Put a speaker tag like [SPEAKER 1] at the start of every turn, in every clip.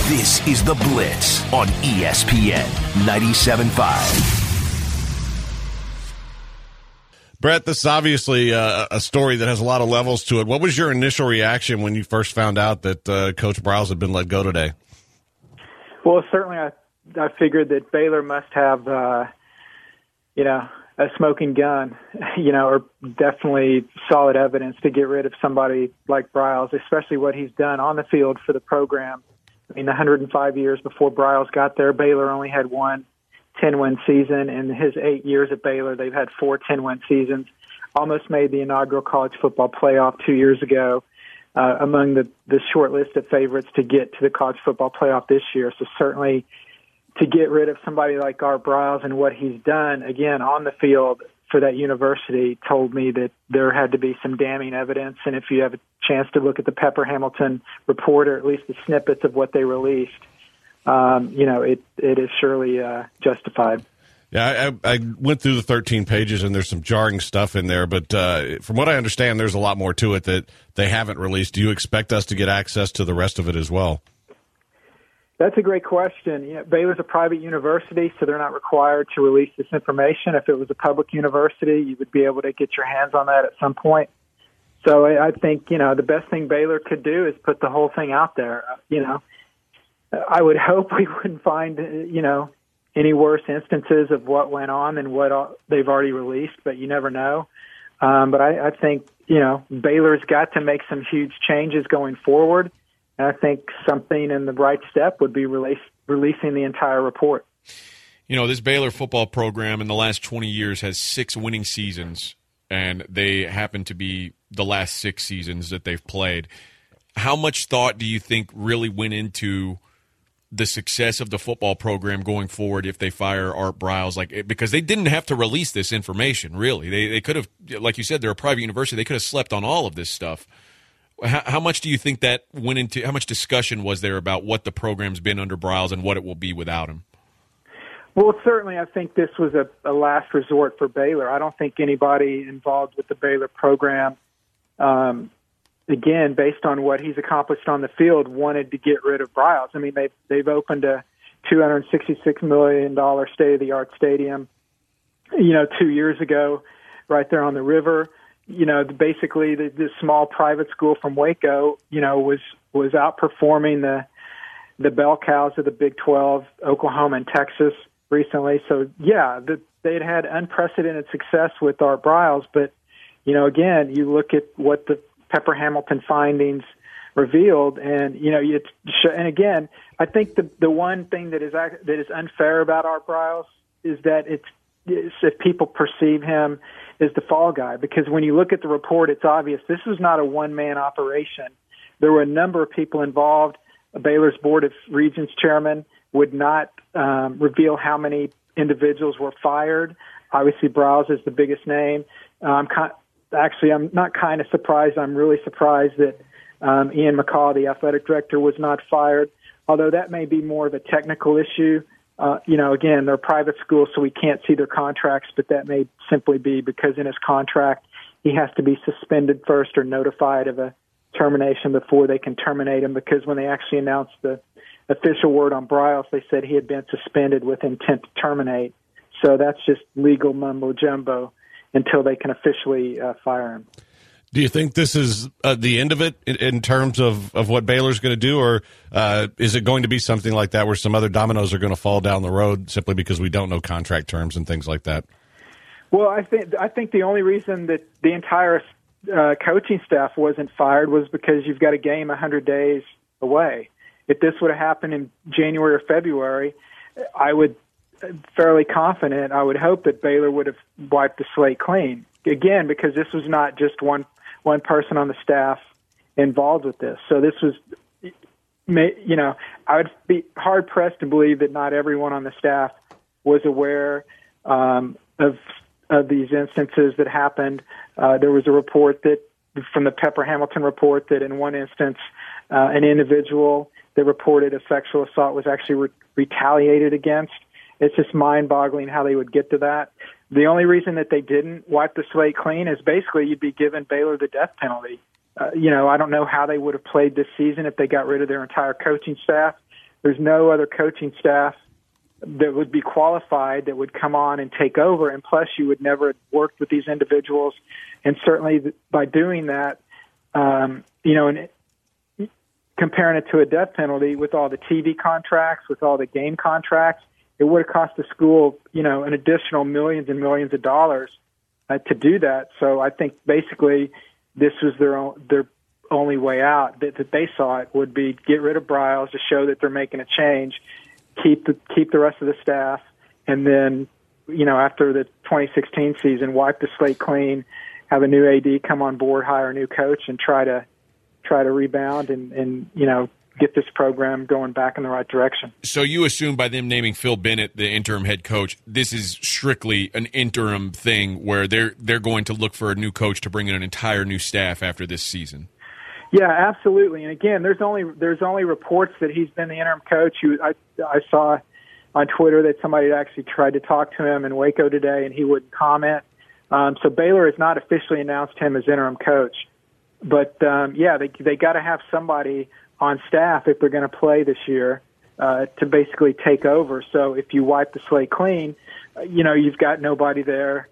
[SPEAKER 1] This is The Blitz on ESPN 97.5.
[SPEAKER 2] Brett, this is obviously a story that has a lot of levels to it. What was your initial reaction when you first found out that Coach Briles had been let go today?
[SPEAKER 3] Well, certainly I figured that Baylor must have, a smoking gun, or definitely solid evidence to get rid of somebody like Briles, especially what he's done on the field for the program. I mean, 105 years before Briles got there, Baylor only had one 10-win season. In his 8 years at Baylor, they've had 4 10-win seasons, almost made the inaugural college football playoff 2 years ago, among the short list of favorites to get to the college football playoff this year. So certainly to get rid of somebody like Art Briles and what he's done, again, on the field for that university told me that there had to be some damning evidence. And if you have a chance to look at the Pepper Hamilton report, or at least the snippets of what they released, it is surely justified.
[SPEAKER 2] Yeah, I went through the 13 pages, and there's some jarring stuff in there. But from what I understand, there's a lot more to it that they haven't released. Do you expect us to get access to the rest of it as well?
[SPEAKER 3] That's a great question. Baylor's a private university, so they're not required to release this information. If it was a public university, you would be able to get your hands on that at some point. So I think, the best thing Baylor could do is put the whole thing out there. I would hope we wouldn't find, any worse instances of what went on than what they've already released, but you never know. But I think, Baylor's got to make some huge changes going forward. And I think something in the right step would be releasing the entire report.
[SPEAKER 4] This Baylor football program in the last 20 years has 6 winning seasons, and they happen to be the last 6 seasons that they've played. How much thought do you think really went into the success of the football program going forward if they fire Art Briles? Because they didn't have to release this information, really. They could have, like you said, they're a private university. They could have slept on all of this stuff. How much do you think that went into – how much discussion was there about what the program's been under Briles and what it will be without him?
[SPEAKER 3] Well, certainly I think this was a last resort for Baylor. I don't think anybody involved with the Baylor program, again, based on what he's accomplished on the field, wanted to get rid of Briles. I mean, they've opened a $266 million state-of-the-art stadium, 2 years ago right there on the river. Basically the small private school from Waco, was outperforming the bell cows of the Big 12, Oklahoma and Texas recently. So yeah, they'd had unprecedented success with Art Briles, but again, you look at what the Pepper Hamilton findings revealed, and and again, I think the one thing that is unfair about Art Briles is that it's if people perceive him as the fall guy, because when you look at the report, it's obvious this was not a one-man operation. There were a number of people involved. Baylor's Board of Regents chairman would not reveal how many individuals were fired. Obviously, Briles is the biggest name. I'm not kind of surprised. I'm really surprised that Ian McCaw, the athletic director, was not fired, although that may be more of a technical issue. Again, they're a private schools, so we can't see their contracts, but that may simply be because in his contract he has to be suspended first or notified of a termination before they can terminate him, because when they actually announced the official word on Briles, they said he had been suspended with intent to terminate. So that's just legal mumbo-jumbo until they can officially fire him.
[SPEAKER 2] Do you think this is the end of it in terms of what Baylor's going to do, or is it going to be something like that where some other dominoes are going to fall down the road simply because we don't know contract terms and things like that?
[SPEAKER 3] Well, I think the only reason that the entire coaching staff wasn't fired was because you've got a game 100 days away. If this would have happened in January or February, I would fairly confident, I would hope that Baylor would have wiped the slate clean. Again, because this was not just one person on the staff involved with this. So this was, I would be hard-pressed to believe that not everyone on the staff was aware of these instances that happened. There was a report from the Pepper Hamilton report that in one instance, an individual that reported a sexual assault was actually retaliated against. It's just mind-boggling how they would get to that. The only reason that they didn't wipe the slate clean is basically you'd be giving Baylor the death penalty. I don't know how they would have played this season if they got rid of their entire coaching staff. there's no other coaching staff that would be qualified that would come on and take over. And plus, you would never have worked with these individuals. And certainly by doing that, and comparing it to a death penalty with all the TV contracts, with all the game contracts, it would have cost the school, an additional millions and millions of dollars to do that. So I think basically this was their only way out that they saw it would be get rid of Briles to show that they're making a change, keep the rest of the staff, and then, after the 2016 season, wipe the slate clean, have a new AD come on board, hire a new coach, and try to rebound and get this program going back in the right direction.
[SPEAKER 4] So you assume by them naming Phil Bennett the interim head coach, this is strictly an interim thing where they're going to look for a new coach to bring in an entire new staff after this season.
[SPEAKER 3] Yeah, absolutely. And again, there's only reports that he's been the interim coach. I saw on Twitter that somebody had actually tried to talk to him in Waco today, and he wouldn't comment. So Baylor has not officially announced him as interim coach. But, they got to have somebody on staff if they're going to play this year to basically take over. So if you wipe the slate clean, you've got nobody there,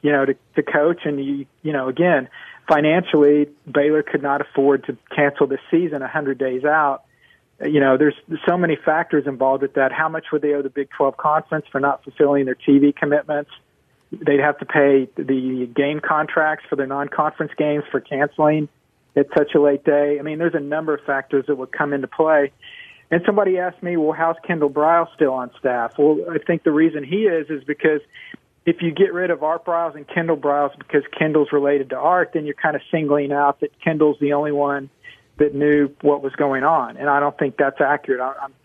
[SPEAKER 3] to coach. And, again, financially, Baylor could not afford to cancel this season 100 days out. There's so many factors involved with that. How much would they owe the Big 12 Conference for not fulfilling their TV commitments? They'd have to pay the game contracts for their non-conference games for canceling at such a late day. I mean, there's a number of factors that would come into play. And somebody asked me, well, how's Kendall Briles still on staff? Well, I think the reason he is because if you get rid of Art Briles and Kendall Briles because Kendall's related to Art, then you're kind of singling out that Kendall's the only one that knew what was going on. And I don't think that's accurate.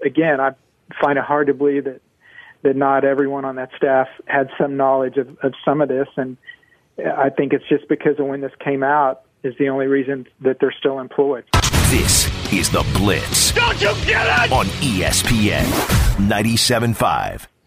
[SPEAKER 3] I find it hard to believe that not everyone on that staff had some knowledge of some of this. And I think it's just because of when this came out is the only reason that they're still employed.
[SPEAKER 1] This is The Blitz.
[SPEAKER 5] Don't you get it?
[SPEAKER 1] On ESPN 97.5.